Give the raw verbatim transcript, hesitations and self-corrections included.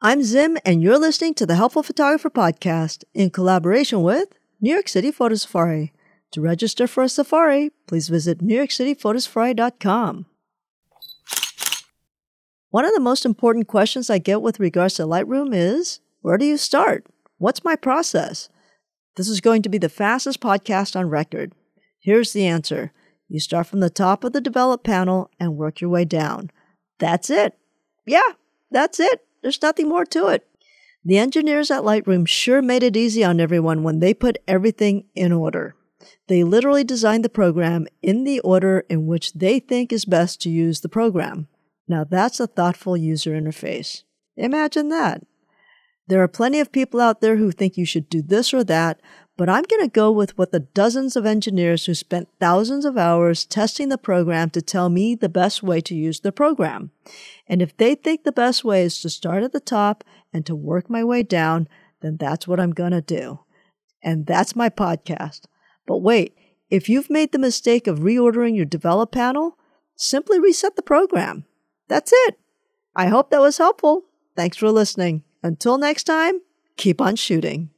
I'm Zim, and you're listening to the Helpful Photographer Podcast in collaboration with New York City Photo Safari. To register for a safari, please visit new york city photo safari dot com. One of the most important questions I get with regards to Lightroom is, where do you start? What's my process? This is going to be the fastest podcast on record. Here's the answer. You start from the top of the Develop panel and work your way down. That's it. Yeah, that's it. There's nothing more to it. The engineers at Lightroom sure made it easy on everyone when they put everything in order. They literally designed the program in the order in which they think is best to use the program. Now that's a thoughtful user interface. Imagine that. There are plenty of people out there who think you should do this or that, but I'm going to go with what the dozens of engineers who spent thousands of hours testing the program to tell me the best way to use the program. And if they think the best way is to start at the top and to work my way down, then that's what I'm going to do. And that's my podcast. But wait, if you've made the mistake of reordering your Develop panel, simply reset the program. That's it. I hope that was helpful. Thanks for listening. Until next time, keep on shooting.